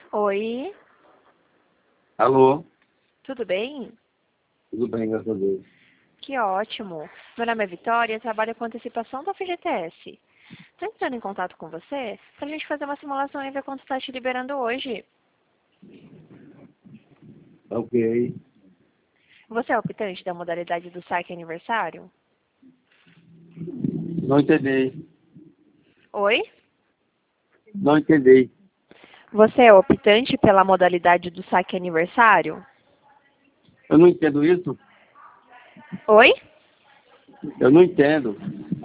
Oi, Alô? tudo bem? Tudo bem, graças a Deus. Que ótimo. Meu nome é Vitória e trabalho com antecipação da FGTS. Estou entrando em contato com você para a gente fazer uma simulação e ver quanto está te liberando hoje. Ok. Você é optante da modalidade do saque aniversário? Não entendi. Oi? Não entendi. Você é optante pela modalidade do saque aniversário? Eu não entendo isso? Oi? Eu não entendo.